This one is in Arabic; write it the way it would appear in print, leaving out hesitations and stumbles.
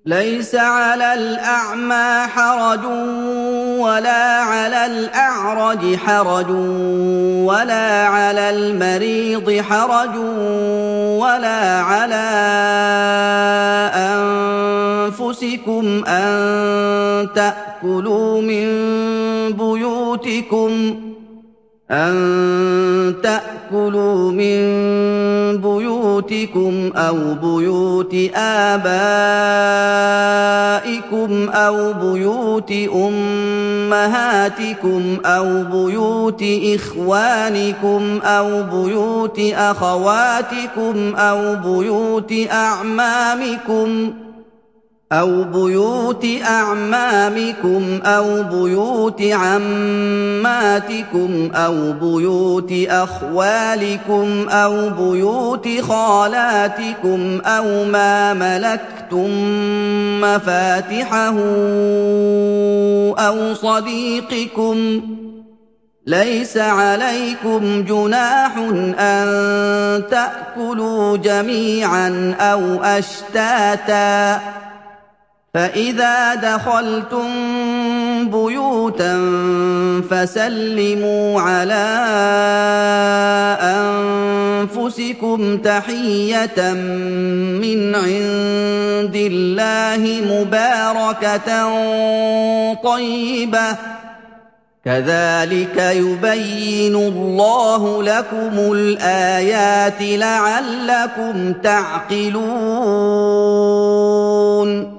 ليس على الأعمى حرج ولا على الأعرج حرج ولا على المريض حرج ولا على أنفسكم أن تأكلوا من بيوتكم أو بيوت آبائكم أو بيوت أمهاتكم أو بيوت إخوانكم أو بيوت أخواتكم أو بيوت أعمامكم أو بيوت عماتكم أو بيوت أخوالكم أو بيوت خالاتكم أو ما ملكتم مفاتحه أو صديقكم. ليس عليكم جناح أن تأكلوا جميعا أو أشتاتا، فإذا دخلتم بيوتا فسلموا على أنفسكم تحية من عند الله مباركة طيبة، كذلك يبين الله لكم الآيات لعلكم تعقلون.